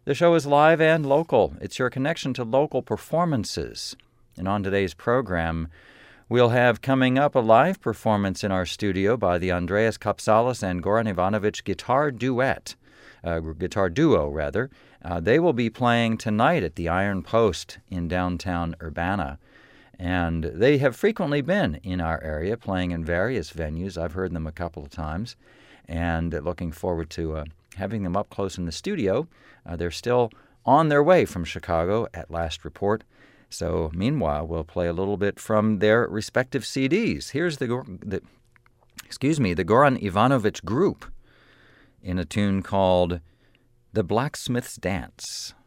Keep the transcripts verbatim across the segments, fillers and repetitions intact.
The show is live and local. It's your connection to local performances. And on today's program, we'll have coming up a live performance in our studio by the Andreas Kapsalis and Goran Ivanovic guitar duet, uh, guitar duo, rather. Uh, they will be playing tonight at the Iron Post in downtown Urbana. And they have frequently been in our area, playing in various venues. I've heard them a couple of times, and looking forward to uh, having them up close in the studio. Uh, they're still on their way from Chicago at last report. So meanwhile, we'll play a little bit from their respective C Ds. Here's the, the excuse me, the Goran Ivanovic Group in a tune called The Blacksmith's Dance.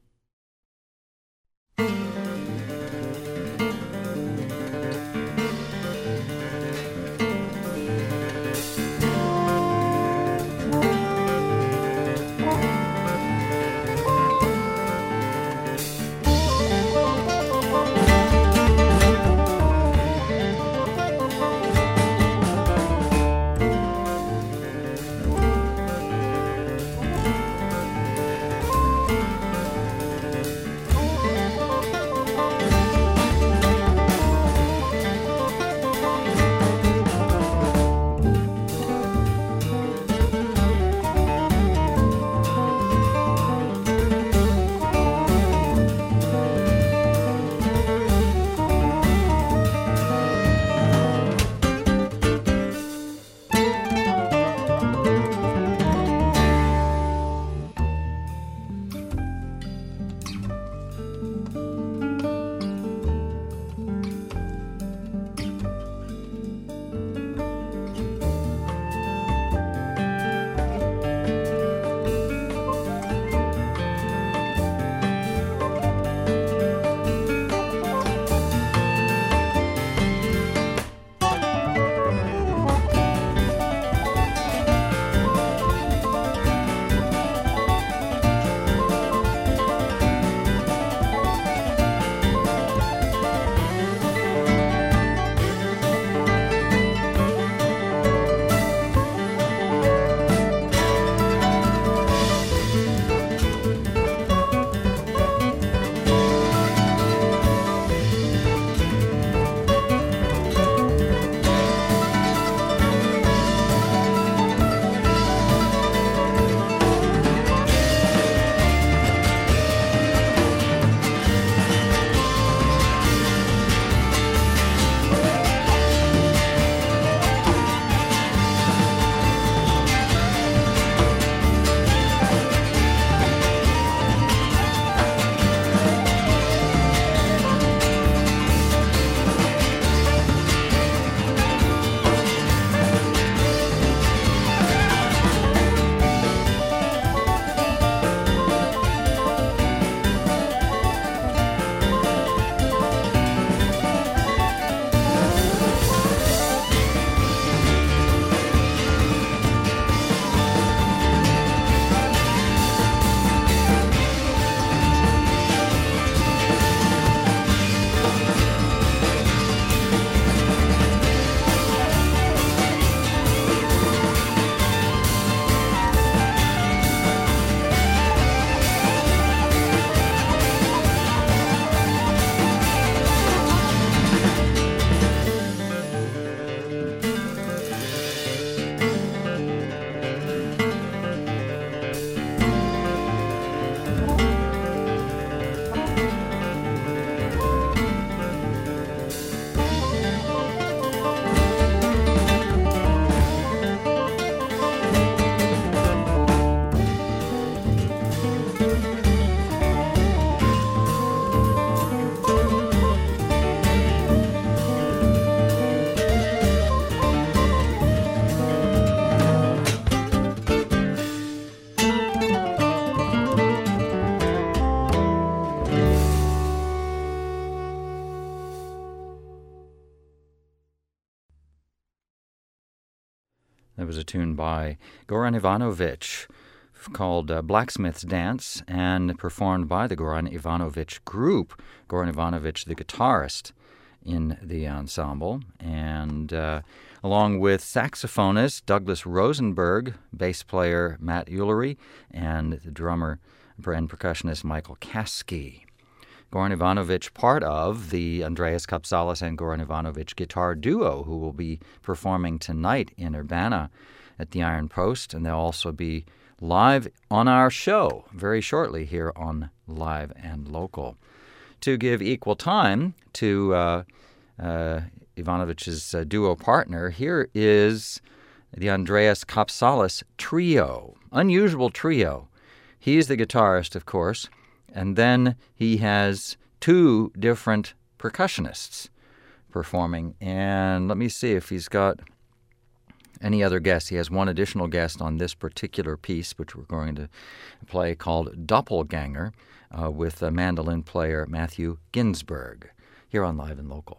That was a tune by Goran Ivanovic called uh, Blacksmith's Dance, and performed by the Goran Ivanovic Group. Goran Ivanovic, the guitarist, in the ensemble, and uh, along with saxophonist Douglas Rosenberg, bass player Matt Ullery, and the drummer and percussionist Michael Kasky. Goran Ivanovic, part of the Andreas Kapsalis and Goran Ivanovic guitar duo, who will be performing tonight in Urbana at the Iron Post, and they'll also be live on our show very shortly here on Live and Local. To give equal time to uh, uh, Ivanovic's uh, duo partner, here is the Andreas Kapsalis trio, unusual trio. He's the guitarist, of course, and then he has two different percussionists performing. And let me see if he's got any other guests. He has one additional guest on this particular piece, which we're going to play, called Doppelganger, uh, with uh, mandolin player Matthew Ginsberg, here on Live and Local.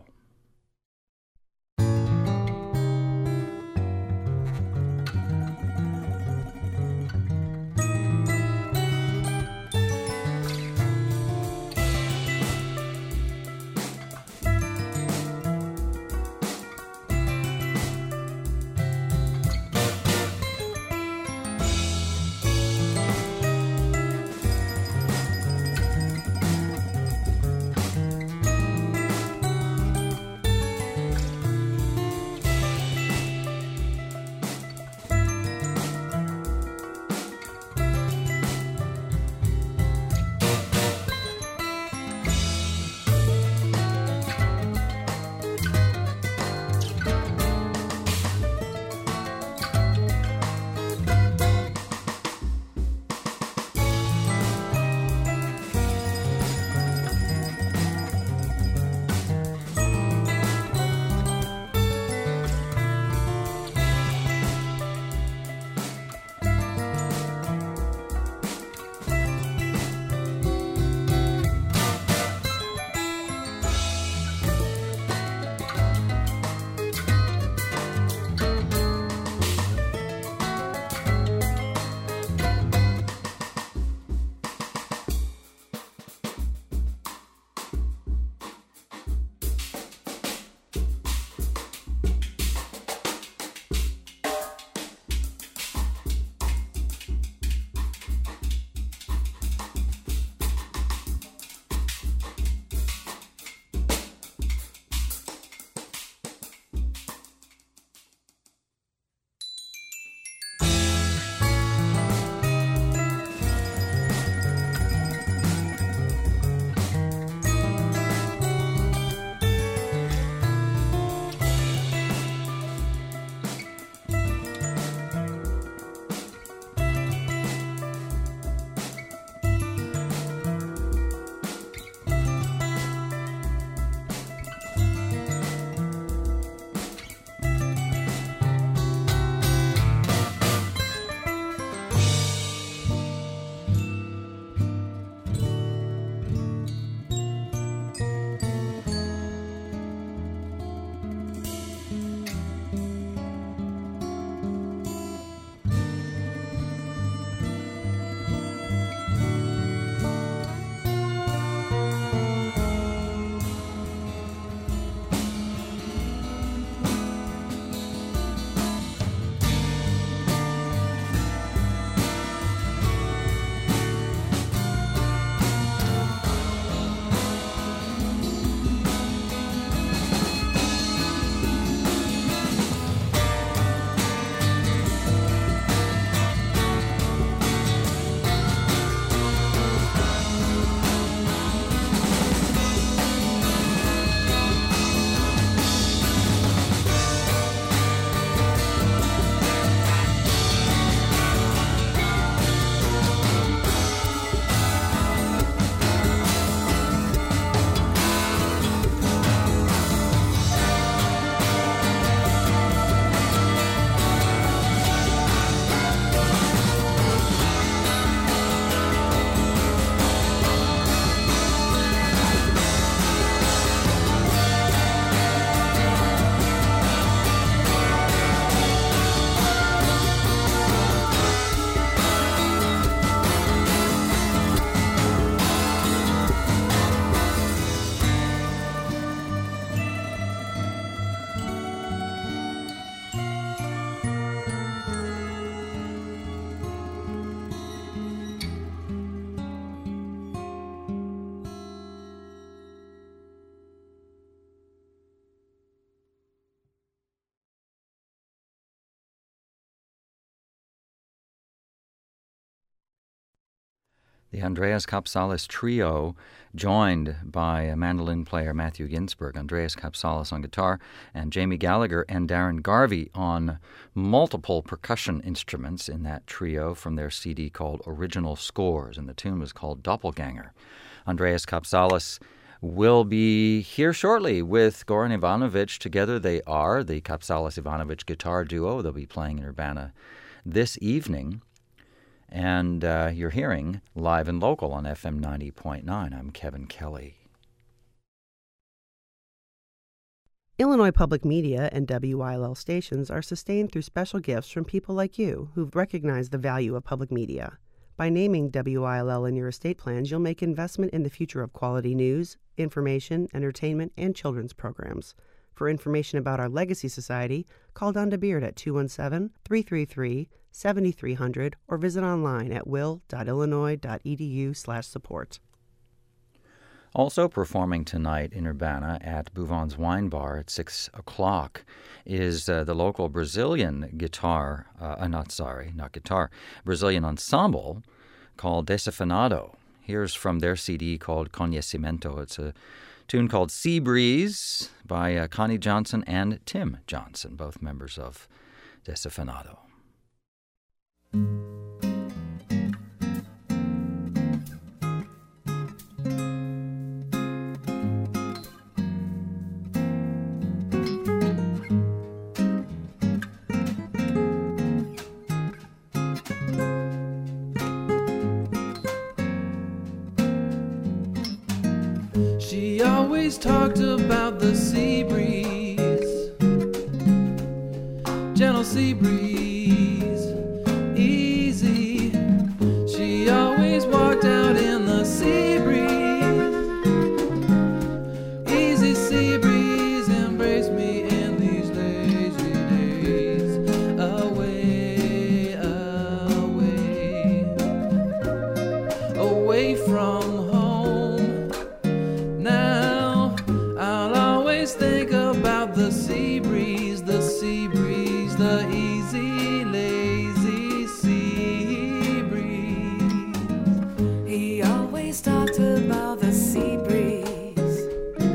The Andreas Kapsalis Trio, joined by a mandolin player Matthew Ginsberg, Andreas Kapsalis on guitar, and Jamie Gallagher and Darren Garvey on multiple percussion instruments in that trio from their C D called Original Scores, and the tune was called Doppelganger. Andreas Kapsalis will be here shortly with Goran Ivanovic. Together they are the Kapsalis-Ivanovic guitar duo. They'll be playing in Urbana this evening. And uh, you're hearing Live and Local on F M ninety point nine. I'm Kevin Kelly. Illinois Public Media and W I L L stations are sustained through special gifts from people like you who've recognized the value of public media. By naming W I L L in your estate plans, you'll make investment in the future of quality news, information, entertainment, and children's programs. For information about our Legacy Society, call Donda Beard at two one seven, three three three, seven three zero zero or visit online at will dot illinois dot e d u slash support. Also performing tonight in Urbana at Bouvon's Wine Bar at six o'clock is uh, the local Brazilian guitar, uh, not sorry, not guitar, Brazilian ensemble called Desafinado. Here's from their C D called Conhecimento. It's a tune called Sea Breeze by uh, Connie Johnson and Tim Johnson, both members of Desafinado. She always talked about the sea breeze, gentle sea breeze, easy. She always walked out in the sea breeze, easy sea breeze, embrace me in these lazy days, away, away, away from home. Now I'll always think about the sea breeze, the sea breeze, the easy, lazy sea breeze. He always talked about the sea breeze,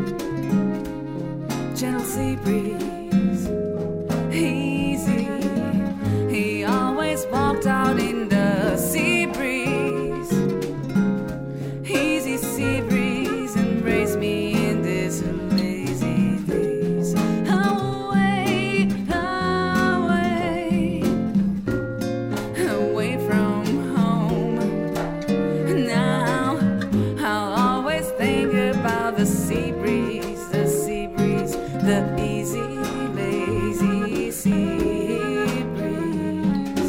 gentle sea breeze, easy. He always walked out in the sea breeze, easy sea breeze, embrace me in this lazy days, away, away, away from home. Now I'll always think about the sea breeze, the sea breeze, the easy, lazy sea breeze.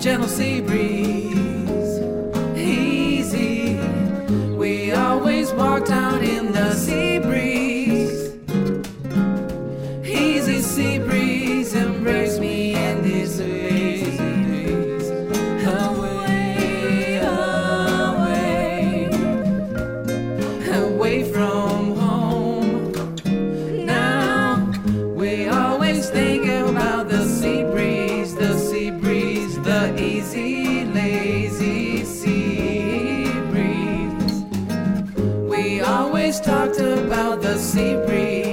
gentle sea breeze, easy. We always walked out in the sea breeze, easy sea breeze, embrace me in these lazy days. Away, away, away from home. Now we always think about the sea breeze, the sea breeze, the easy, lazy sea breeze. We always talked about the sea breeze.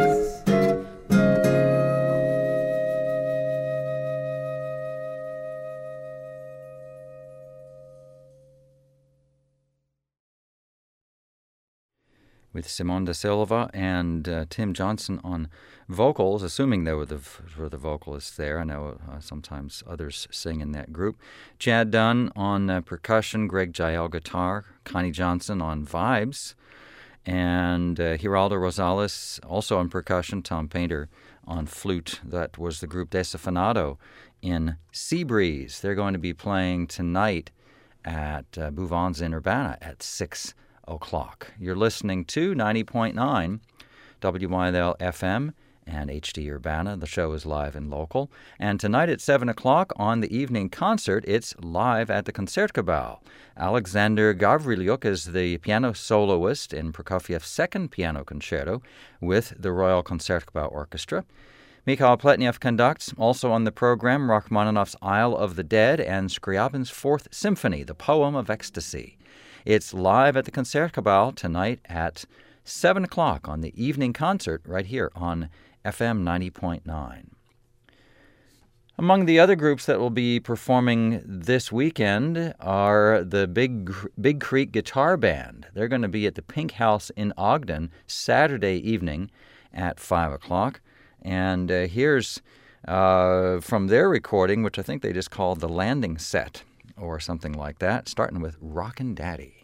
With Simone da Silva and uh, Tim Johnson on vocals, assuming they were the, were the vocalists there. I know uh, sometimes others sing in that group. Chad Dunn on uh, percussion, Greg Jael guitar, Connie Johnson on vibes, and uh, Geraldo Rosales also on percussion, Tom Painter on flute. That was the group Desafinado in Sea Breeze. They're going to be playing tonight at uh, Bouvons in Urbana at six o'clock. You're listening to ninety point nine W Y L L F M and H D Urbana. The show is live and local. And tonight at seven o'clock on the evening concert, it's live at the Concertgebouw. Alexander Gavrilyuk is the piano soloist in Prokofiev's second piano concerto with the Royal Concertgebouw Orchestra. Mikhail Pletnev conducts. Also on the program, Rachmaninoff's Isle of the Dead and Scriabin's Fourth Symphony, the Poem of Ecstasy. It's live at the Concertgebouw tonight at seven o'clock on the evening concert right here on F M ninety point nine. Among the other groups that will be performing this weekend are the Big Big Creek Guitar Band. They're going to be at the Pink House in Ogden Saturday evening at five o'clock. And uh, here's uh, from their recording, which I think they just called The Landing Set, or something like that, starting with Rockin' Daddy.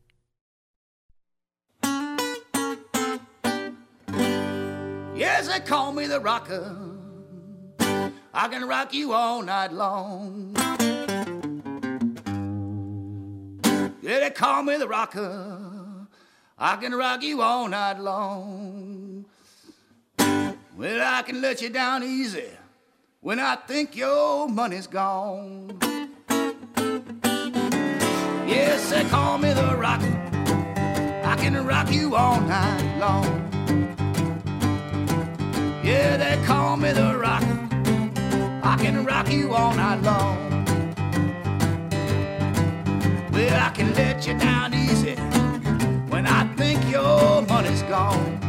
Yes, they call me the rocker. I can rock you all night long. Yeah, they call me the rocker. I can rock you all night long. Well, I can let you down easy when I think your money's gone. Yes, they call me the rocker. I can rock you all night long. Yeah, they call me the rocker. I can rock you all night long. Well, I can let you down easy when I think your money's gone.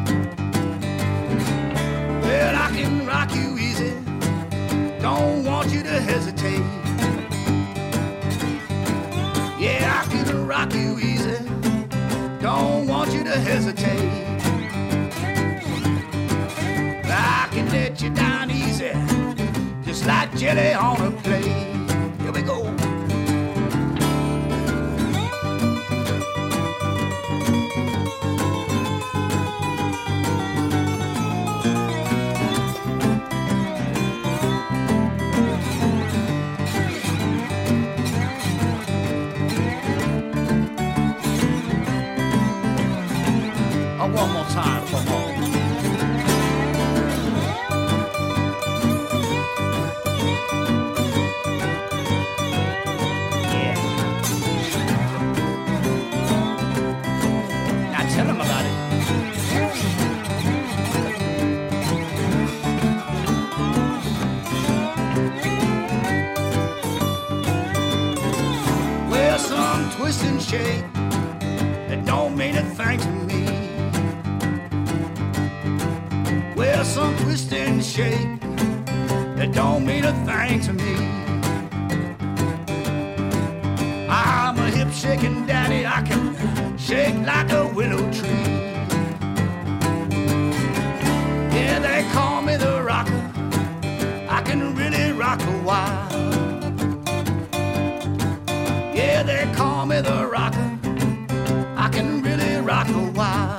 Well, I can rock you easy. Don't want you to hesitate. Yeah, I can rock you easy. Don't want you to hesitate. I can let you down easy, just like jelly on a plate. Here we go. Oh, one more time, come on. Twist and shake that don't mean a thing to me. Well, some twist and shake that don't mean a thing to me. I'm a hip shaking daddy, I can shake like a willow tree. Yeah, they call me the rocker. I can really rock a while. Yeah, they call me the rocker. I can really rock a while.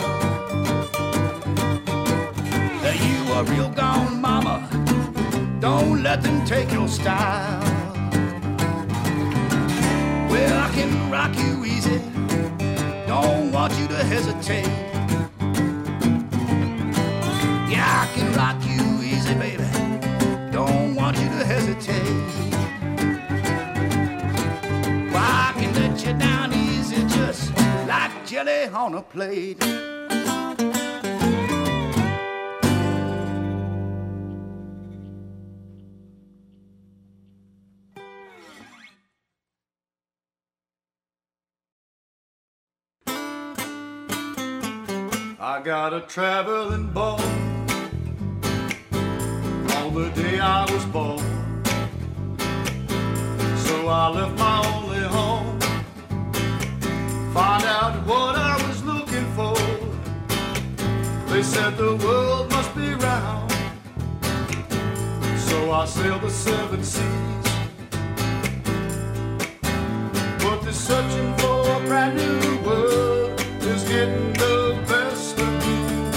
You a real gone mama. Don't let them take your style. Well, I can rock you easy, don't want you to hesitate. Yeah, I can rock you easy, baby, don't want you to hesitate. Well, I can let you down easy, just like jelly on a plate. I got a traveling ball on the day I was born. So I left my only home, find out what I was looking for. They said the world must be round, so I sailed the seven seas. But the searching for a brand new world is getting the best of me.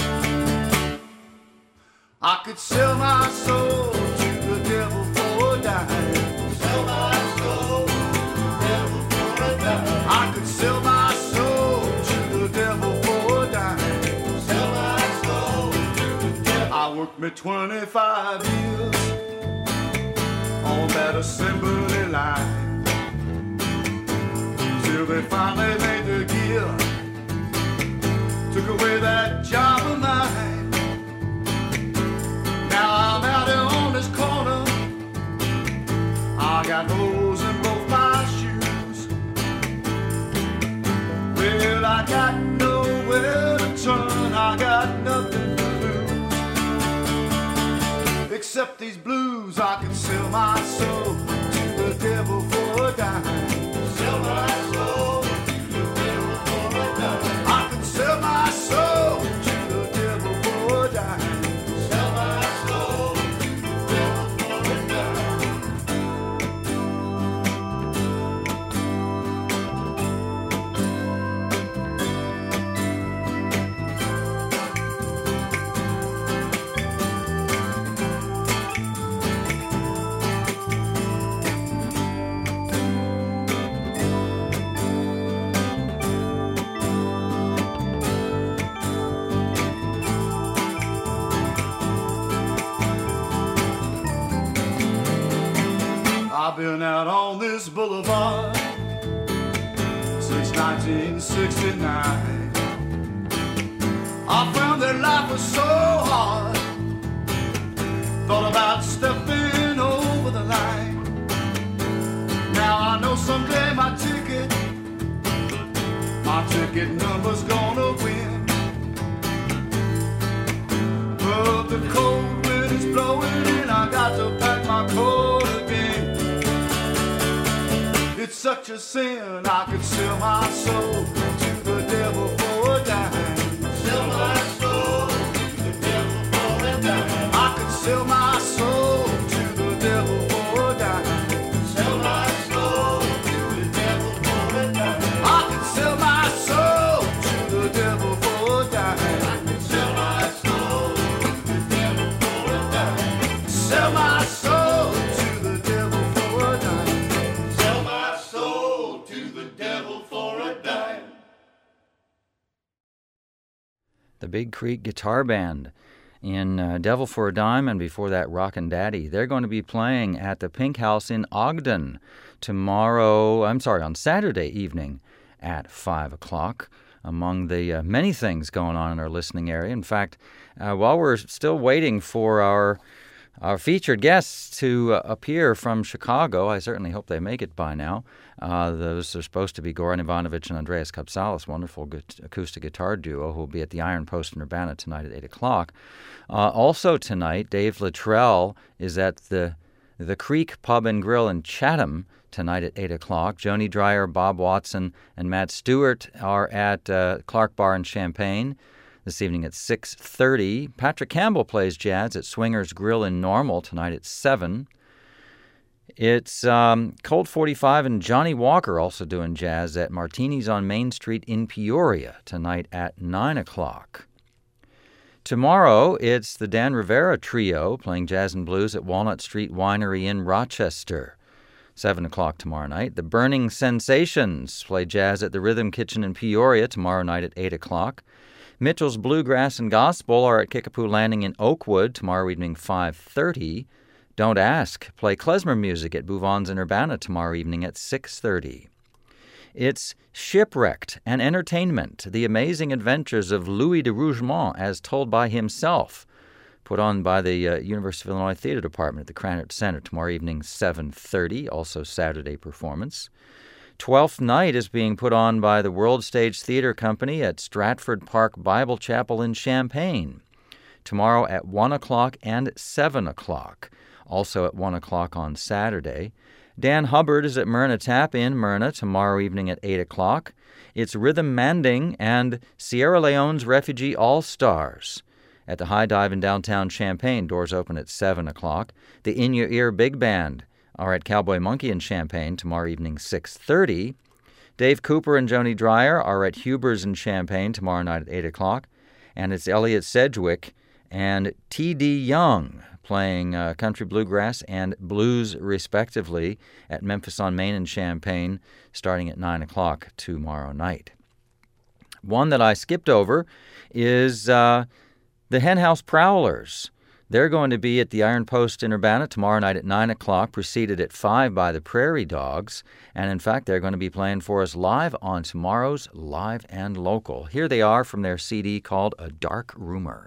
I could sell my soul to the devil for a dime. Sell my soul to the devil for a dime. I could sell my soul to the devil for a dime. Sell my soul to the devil. I worked me twenty-five years on that assembly line, till they finally made the gear, took away that job of mine. Now I'm out here on this corner, I got holes in both my shoes. Well, I got nowhere to turn, I got nothing to lose, except these blues. I can sell my soul to the devil for a dime. Sell my soul to the devil for a dime. I can sell my soul to the devil for a dime. Sell my soul to the devil for a dime. I've been out on this boulevard since nineteen sixty-nine. I found that life was so hard, thought about stepping over the line. Now I know someday my ticket, my ticket number's gonna win. But the cold wind is blowing and I got to pack my coat again. It's such a sin, I could sell my soul to the devil for a dime. Sell my soul to the devil for a dime. I could sell my soul to the devil for a dime. Sell my soul to the devil for a dime. I could sell my soul to the devil for a dime. I could sell my soul to the devil for a dime. Sell my soul to the devil for a dime. Sell my soul to the devil for a dime. The Big Creek Guitar Band in uh, Devil for a Dime, and before that, Rockin' Daddy. They're going to be playing at the Pink House in Ogden tomorrow, I'm sorry, on Saturday evening at five o'clock. Among the uh, many things going on in our listening area. In fact, uh, while we're still waiting for our our featured guests to uh, appear from Chicago, I certainly hope they make it by now. Uh, those are supposed to be Goran Ivanovic and Andreas Kapsalis, wonderful gu- acoustic guitar duo, who will be at the Iron Post in Urbana tonight at eight o'clock. Uh, also tonight, Dave Luttrell is at the the Creek Pub and Grill in Chatham tonight at eight o'clock. Joni Dreyer, Bob Watson, and Matt Stewart are at uh, Clark Bar in Champaign this evening at six thirty. Patrick Campbell plays jazz at Swingers Grill in Normal tonight at seven. It's um, Colt forty-five and Johnny Walker also doing jazz at Martini's on Main Street in Peoria tonight at nine o'clock. Tomorrow, it's the Dan Rivera Trio playing jazz and blues at Walnut Street Winery in Rochester. seven o'clock tomorrow night. The Burning Sensations play jazz at the Rhythm Kitchen in Peoria tomorrow night at eight o'clock. Mitchell's Bluegrass and Gospel are at Kickapoo Landing in Oakwood tomorrow evening, five thirty. Don't Ask play klezmer music at Bouvons in Urbana tomorrow evening at six thirty. It's Shipwrecked and Entertainment, The Amazing Adventures of Louis de Rougemont, as told by himself, put on by the uh, University of Illinois Theater Department at the Krannert Center tomorrow evening, seven thirty, also Saturday performance. Twelfth Night is being put on by the World Stage Theater Company at Stratford Park Bible Chapel in Champaign, tomorrow at one o'clock and seven o'clock, also at one o'clock on Saturday. Dan Hubbard is at Myrna Tap in Myrna tomorrow evening at eight o'clock. It's Rhythm Manding and Sierra Leone's Refugee All-Stars at the High Dive in downtown Champaign. Doors open at seven o'clock. The In Your Ear Big Band are at Cowboy Monkey in Champaign tomorrow evening, six thirty. Dave Cooper and Joni Dreyer are at Huber's in Champaign tomorrow night at eight o'clock. And it's Elliot Sedgwick and T D Young playing uh, country bluegrass and blues, respectively, at Memphis on Main and Champaign, starting at nine o'clock tomorrow night. One that I skipped over is uh, the Hen House Prowlers. They're going to be at the Iron Post in Urbana tomorrow night at nine o'clock, preceded at five by the Prairie Dogs. And, in fact, they're going to be playing for us live on tomorrow's Live and Local. Here they are from their C D called A Dark Rumor.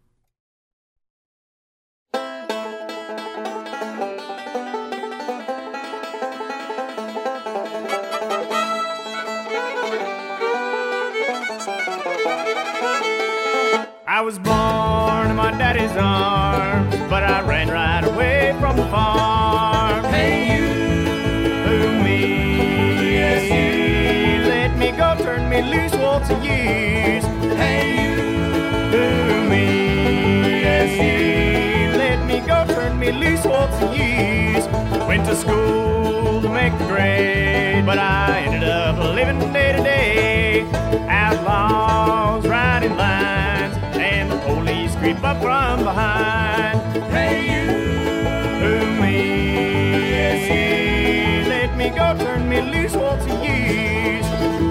I was born in my daddy's arms, but I ran right away from the farm. Hey, you, who me, yes, you, let me go, turn me loose, waltz of years. Hey, you, who me, yes, you, let me go, turn me loose, waltz of years. Went to school to make the grade, but I ended up living day to day. Outlaws riding lines, and the police creep up from behind. Hey, you, who me, yes, you, let me go, turn me loose, waltz of years.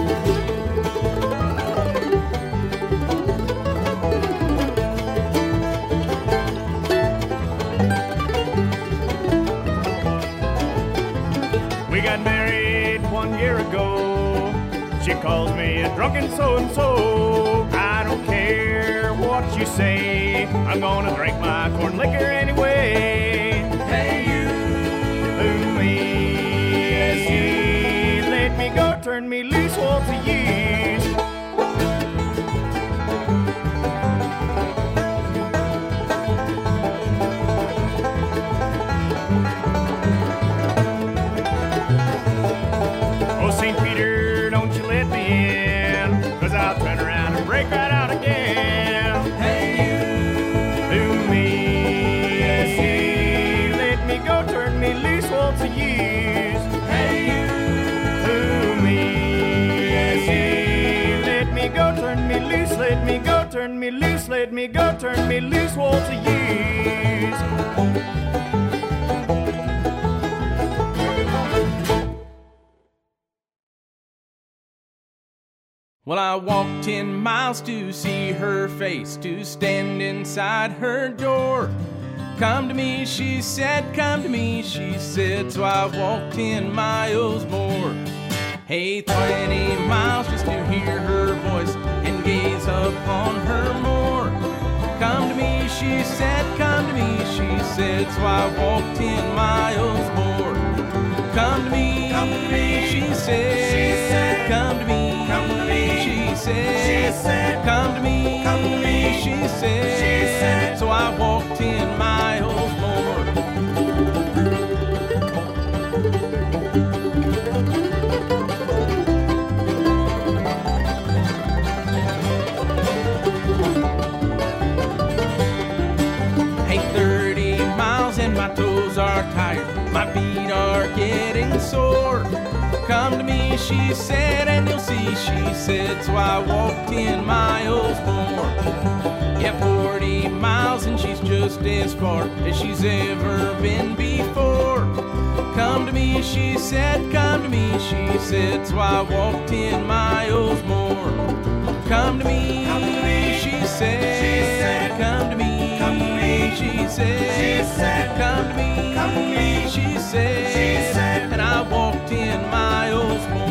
We got married one year ago. She calls me a drunken so-and-so. I don't care what you say, I'm gonna drink my corn liquor anyway. Hey, you, who me, yes, you, let me go, turn me loose, waltz of years. Oh, Saint Peter, don't you let me in, 'cause I'll turn around and break right out again. Hey, you, who me, yes, you, let me go, turn me loose, waltz of years. Hey, you, who me, yes, you, let me go, turn me loose, let me go, turn me loose, let me go, turn me loose, waltz of years. Well, I walked ten miles to see her face, to stand inside her door. Come to me, she said, come to me, she said, so I walked ten miles more. Hey, twenty miles just to hear her voice and gaze upon her more. Come to me, she said, come to me, she said, so I walked ten miles more. Come to me, come to me, she said, she said, come to me, come to me, she said, she said, come to me, come to me, she said, she said, so I walked ten miles more. Hey, thirty miles and my toes are tired, my feet are getting sore. Come to me, she said, and you'll see, she said, so I walked ten miles more. Yeah, forty miles and she's just as far as she's ever been before. Come to me, she said, come to me, she said, so I walked ten miles more. Come to me, come to me, she said, she said, come to me, come to me, she said, she said, come to me, come to me, she said, she said, and I walked ten miles more.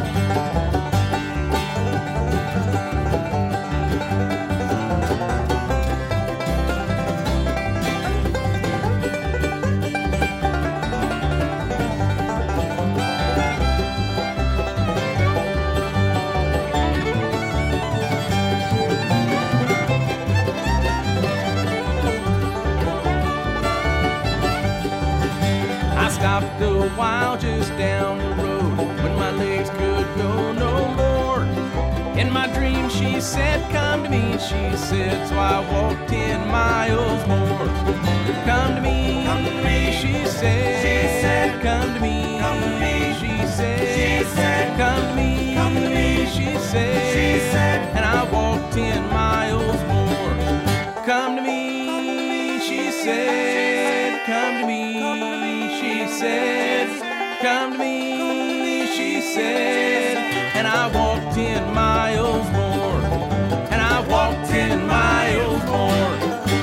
Stopped a while just down the road when my legs could go no more. In my dream she said, come to me, she said, so I walked ten miles more. Come to me, come to me, she said, she said, come to me, come to me, she said, she said, come to me, come to me, she said, she said, and I walked ten miles more. Come to me, she said, come to me, she said, come to me, she said, and I walked ten miles more, and I walked ten miles more.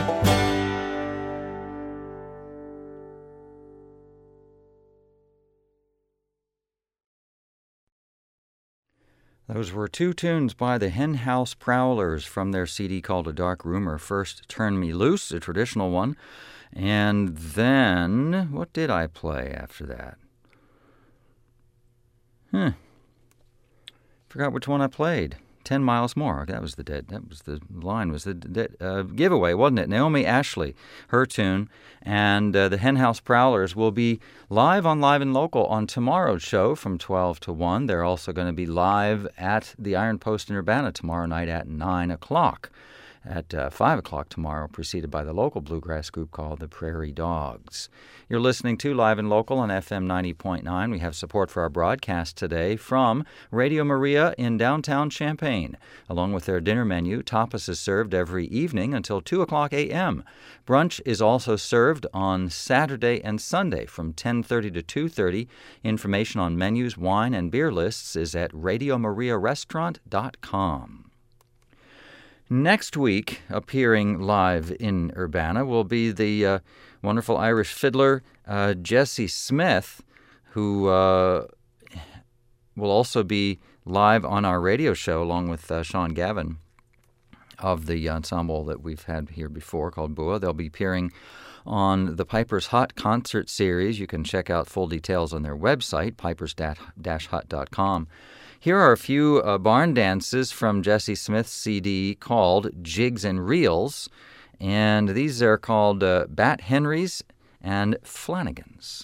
Those were two tunes by the Hen House Prowlers from their C D called A Dark Rumor. First, Turn Me Loose, a traditional one. And then, what did I play after that? Hmm. Forgot which one I played. Ten Miles More. That was the dead. That was the line. Was the dead, uh, giveaway, wasn't it? Naomi Ashley, her tune, and uh, the Hen House Prowlers will be live on Live and Local on tomorrow's show from twelve to one. They're also going to be live at the Iron Post in Urbana tomorrow night at nine o'clock. At uh, five o'clock tomorrow, preceded by the local bluegrass group called the Prairie Dogs. You're listening to Live and Local on F M ninety point nine. We have support for our broadcast today from Radio Maria in downtown Champaign. Along with their dinner menu, tapas is served every evening until two o'clock a.m. Brunch is also served on Saturday and Sunday from ten thirty to two thirty. Information on menus, wine, and beer lists is at radio maria restaurant dot com. Next week, appearing live in Urbana, will be the uh, wonderful Irish fiddler uh, Jesse Smith, who uh, will also be live on our radio show along with uh, Sean Gavin of the ensemble that we've had here before called Bua. They'll be appearing on the Piper's Hut concert series. You can check out full details on their website, pipers dash hut dot com. Here are a few uh, barn dances from Jesse Smith's C D called Jigs and Reels, and these are called uh, Bat Henrys and Flanagans.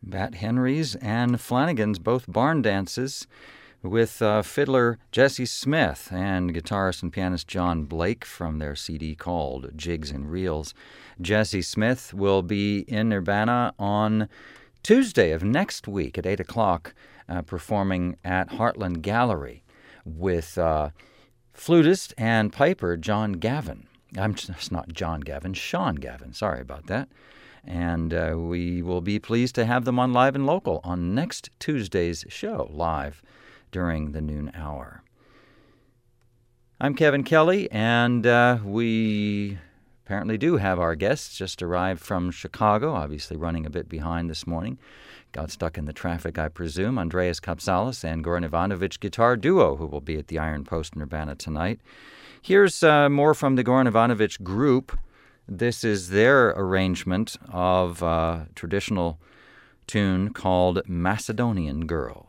Bat Henry's and Flanagan's, both barn dances, with uh, fiddler Jesse Smith and guitarist and pianist John Blake from their C D called Jigs and Reels. Jesse Smith will be in Urbana on Tuesday of next week at eight o'clock, uh, performing at Heartland Gallery with uh, flutist and piper John Gavin. I'm just not John Gavin, Sean Gavin. Sorry about that. And uh, we will be pleased to have them on Live and Local on next Tuesday's show, live during the noon hour. I'm Kevin Kelly, and uh, we apparently do have our guests just arrived from Chicago, obviously running a bit behind this morning. Got stuck in the traffic, I presume. Andreas Kapsalis and Goran Ivanovic guitar duo, who will be at the Iron Post in Urbana tonight. Here's uh, more from the Goran Ivanovic group. This is their arrangement of a traditional tune called Macedonian Girl.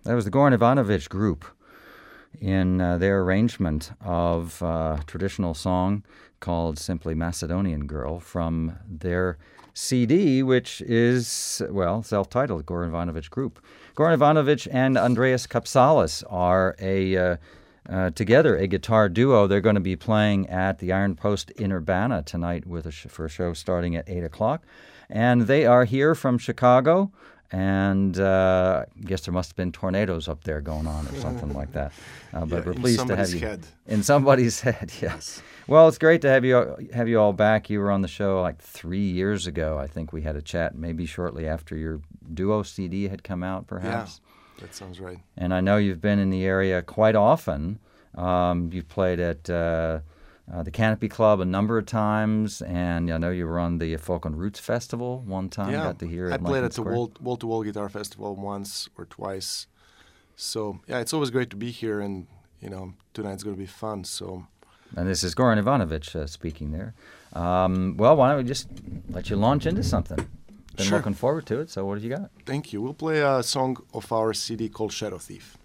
That was the Goran Ivanovic Group in uh, their arrangement of uh, traditional song called simply Macedonian Girl from their C D, which is, well, self-titled, Goran Ivanovic Group. Goran Ivanovic and Andreas Kapsalis are a uh, uh, together a guitar duo. They're going to be playing at the Iron Post in Urbana tonight with a sh- for a show starting at eight o'clock. And they are here from Chicago. And uh, I guess there must have been tornadoes up there going on or something like that. Uh, but yeah, we're pleased to have you head. in somebody's head. Yes. Well, it's great to have you have you all back. You were on the show like three years ago. I think we had a chat maybe shortly after your duo C D had come out, perhaps. Yeah, that sounds right. And I know you've been in the area quite often. Um, you've played at uh, uh, the Canopy Club a number of times, and I know you were on the Folk and Roots Festival one time. Yeah, Got to hear I at played Lincoln at the Square. Wall, Wall to Wall Guitar Festival once or twice. So yeah, it's always great to be here, and you know tonight's going to be fun. So. And this is Goran Ivanovic uh, speaking there. Um, well, why don't we just let you launch into something? Been Sure. looking forward to it. So what have you got? Thank you. We'll play a song of our C D called Shadow Thief.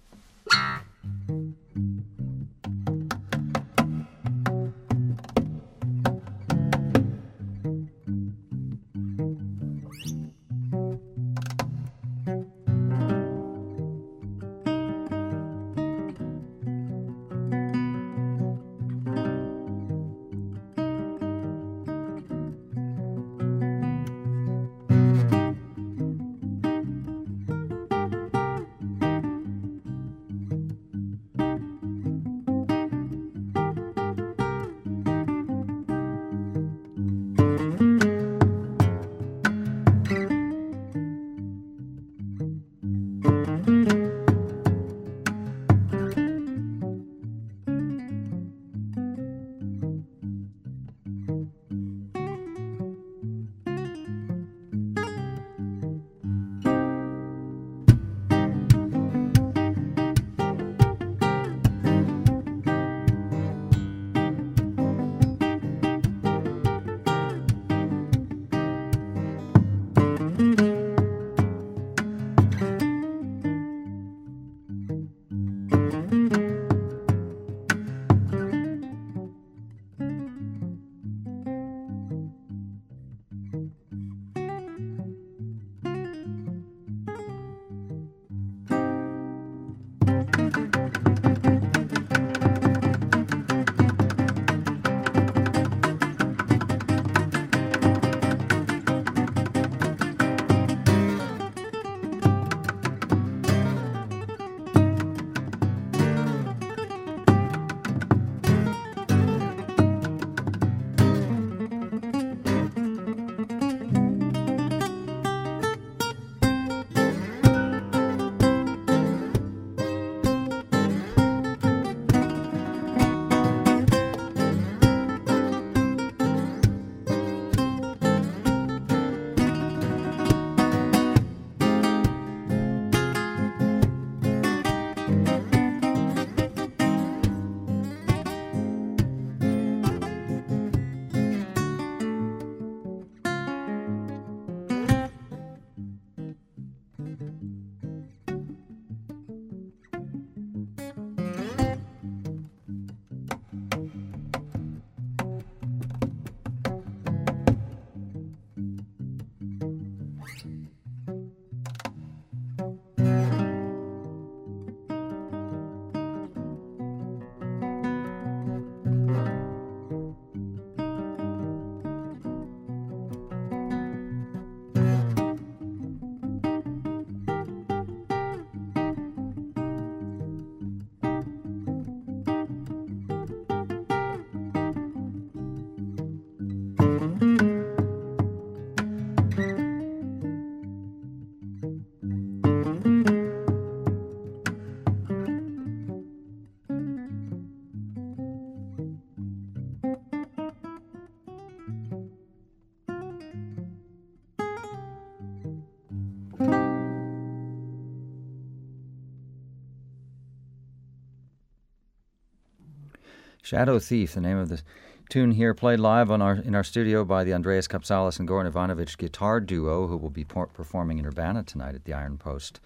Shadow Thief, the name of the tune here, played live on our in our studio by the Andreas Kapsalis and Goran Ivanovic guitar duo, who will be por- performing in Urbana tonight at the Iron Post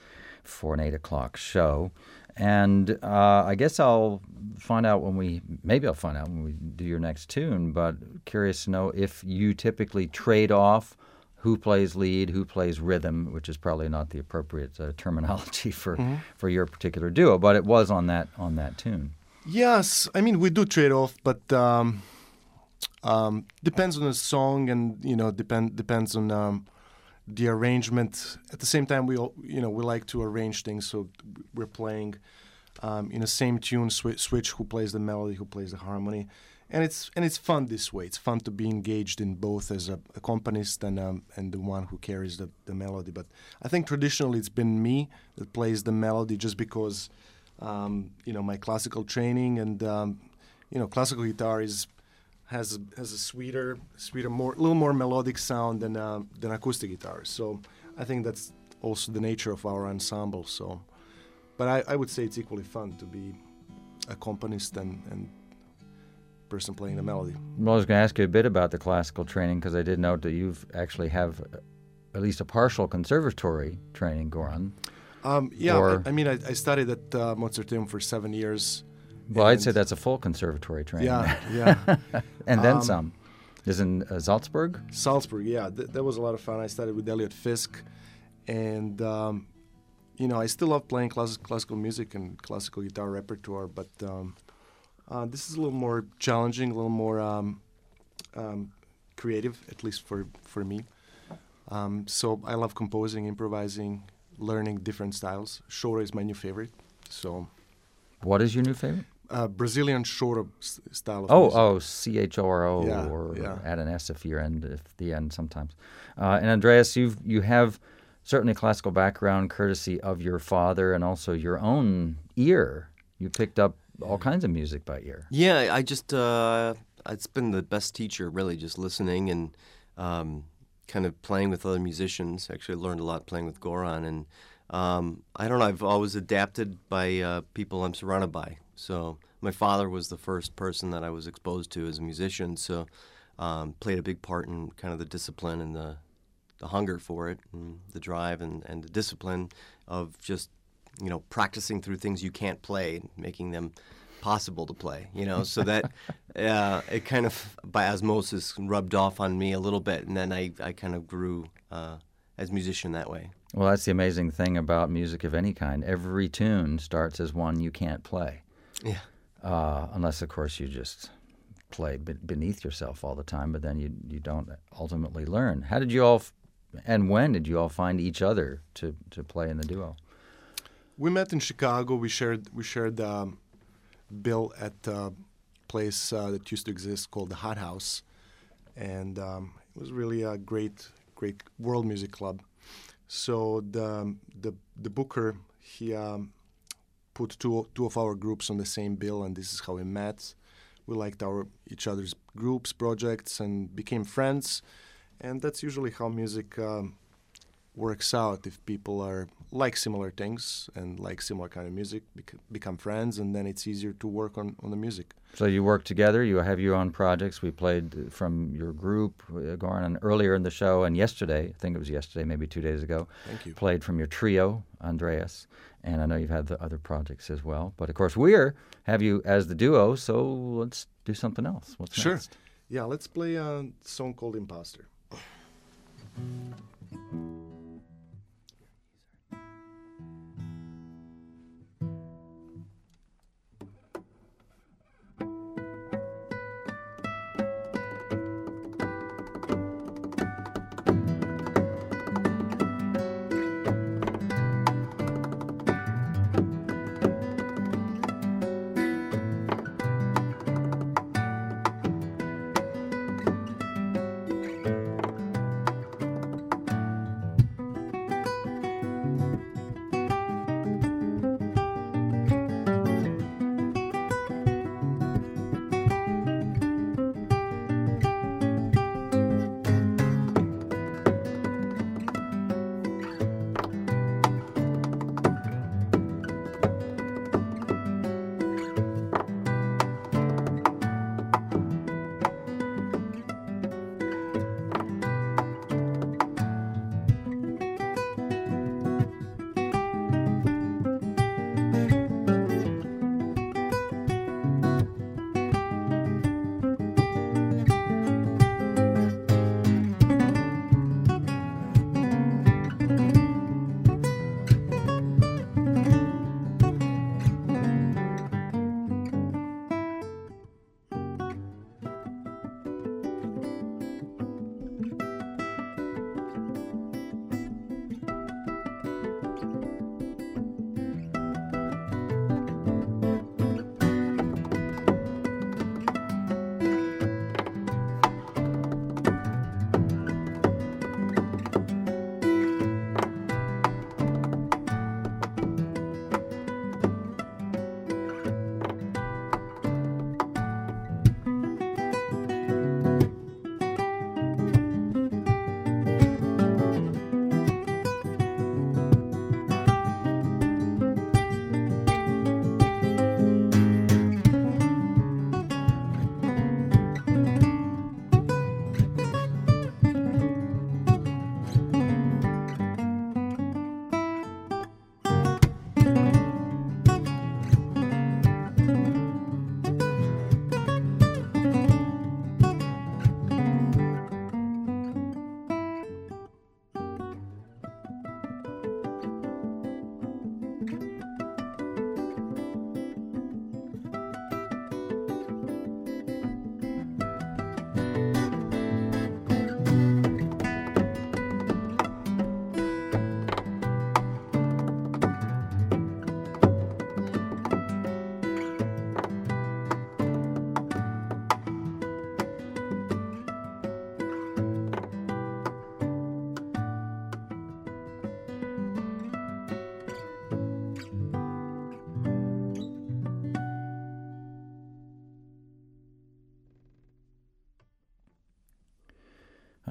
for an eight o'clock show. And uh, I guess I'll find out when we, maybe I'll find out when we do your next tune, but curious to know if you typically trade off who plays lead, who plays rhythm, which is probably not the appropriate uh, terminology for, mm-hmm. for your particular duo, but it was on that on that tune. Yes, I mean we do trade off, but um, um, depends on the song, and you know depend depends on um, the arrangement. At the same time, we all, you know we like to arrange things so we're playing um, in the same tune, sw- switch who plays the melody, who plays the harmony. And it's and it's fun this way. It's fun to be engaged in both as a accompanist and um, and the one who carries the, the melody. But I think traditionally it's been me that plays the melody, just because um, you know my classical training, and um, you know classical guitar is has has a sweeter sweeter more a little more melodic sound than uh, than acoustic guitar. So I think that's also the nature of our ensemble. So, but I, I would say it's equally fun to be accompanist and and person playing the melody. Well, I was going to ask you a bit about the classical training, because I did note that you've actually have at least a partial conservatory training, Goran. Um, yeah, or, I, I mean, I, I studied at uh, Mozarteum for seven years. Well, I'd say that's a full conservatory training. Yeah, yeah. And then um, some. Is in uh, Salzburg? Salzburg, yeah. Th- that was a lot of fun. I studied with Elliot Fisk, and um, you know, I still love playing class- classical music and classical guitar repertoire, but um, Uh, this is a little more challenging, a little more um, um, creative, at least for, for me. Um, so I love composing, improvising, learning different styles. Choro is my new favorite. So, what is your new favorite? Uh, Brazilian choro s- style of oh, music. Oh, C H O R O, yeah, or yeah. add an S if you're end, if the end sometimes. Uh, and Andreas, you've you have certainly classical background, courtesy of your father, and also your own ear. You picked up all kinds of music by ear. Yeah, I just, uh, it's been the best teacher, really, just listening and um, kind of playing with other musicians. Actually, I learned a lot playing with Goran. And um, I don't know, I've always adapted by uh, people I'm surrounded by. So my father was the first person that I was exposed to as a musician, so um, played a big part in kind of the discipline and the, the hunger for it, and the drive and, and the discipline of just, you know, practicing through things you can't play, making them possible to play, you know, so that uh, it kind of, by osmosis, rubbed off on me a little bit, and then I, I kind of grew uh, as a musician that way. Well, that's the amazing thing about music of any kind. Every tune starts as one you can't play. Yeah. Uh, unless, of course, you just play be- beneath yourself all the time, but then you you don't ultimately learn. How did you all, f- and when did you all find each other to, to play in the duo? We met in Chicago. We shared we shared um, bill at a place uh, that used to exist called the Hot House, and um, it was really a great great world music club. So the the the booker, he um, put two two of our groups on the same bill, and this is how we met. We liked our each other's groups, projects, and became friends. And that's usually how music um, works out. If people are like similar things and like similar kind of music, bec- become friends, and then it's easier to work on, on the music. So you work together, you have your own projects. We played from your group, uh, Goran, earlier in the show, and yesterday, I think it was yesterday, maybe two days ago. Thank you. Played from your trio, Andreas, and I know you've had the other projects as well. But of course, we're have you as the duo, so let's do something else. What's Sure. next? Yeah, let's play a song called Imposter.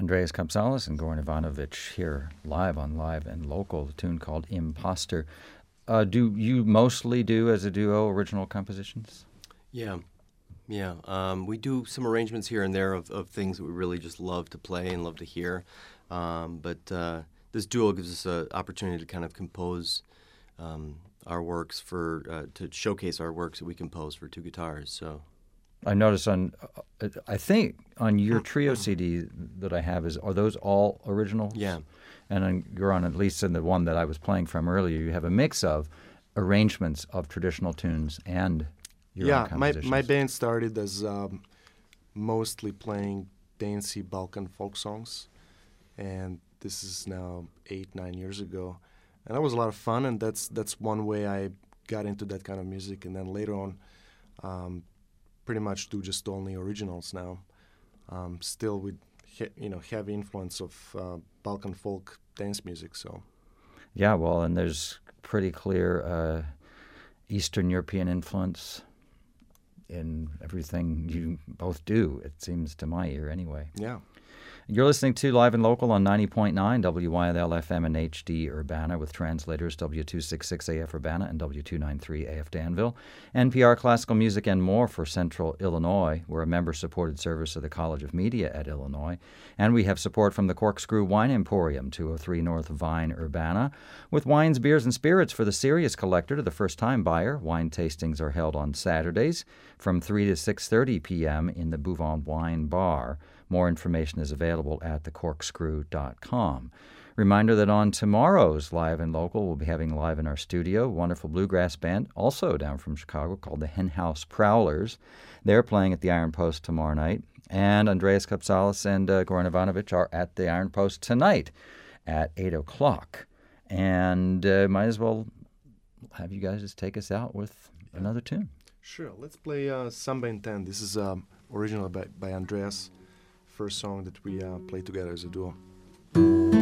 Andreas Kapsalis and Goran Ivanovic here live on Live and Local, a tune called Imposter. Uh, do you mostly do, as a duo, original compositions? Yeah. Yeah, um, we do some arrangements here and there of, of things that we really just love to play and love to hear. Um, but uh, this duo gives us an opportunity to kind of compose um, our works for uh, to showcase our works that we compose for two guitars. So I notice on, uh, I think on your trio C D that I have is are those all originals? Yeah, and on, you're on at least in the one that I was playing from earlier. You have a mix of arrangements of traditional tunes and your yeah, own my compositions. my band started as um, mostly playing dancey Balkan folk songs, and this is now eight nine years ago, and that was a lot of fun. And that's that's one way I got into that kind of music. And then later on, um, pretty much do just only originals now, um, still with he, you know heavy influence of uh, Balkan folk dance music. So yeah, well, and there's pretty clear uh, Eastern European influence in everything you both do, it seems to my ear anyway. Yeah. You're listening to Live and Local on ninety point nine W Y L L F M and H D Urbana with translators W two sixty-six A F Urbana and W two ninety-three A F Danville. N P R Classical Music and more for Central Illinois. We're a member-supported service of the College of Media at Illinois. And we have support from the Corkscrew Wine Emporium, two oh three North Vine, Urbana. With wines, beers, and spirits for the serious collector to the first-time buyer. Wine tastings are held on Saturdays from three to six thirty p.m. in the Bouvant Wine Bar. More information is available at the corkscrew dot com. Reminder that on tomorrow's Live and Local, we'll be having live in our studio a wonderful bluegrass band, also down from Chicago, called the Hen House Prowlers. They're playing at the Iron Post tomorrow night. And Andreas Kapsalis and uh, Goran Ivanovic are at the Iron Post tonight at eight o'clock. And uh, might as well have you guys just take us out with another tune. Sure. Let's play uh, Samba in Ten. This is um, original by, by Andreas. First song that we uh, play together as a duo.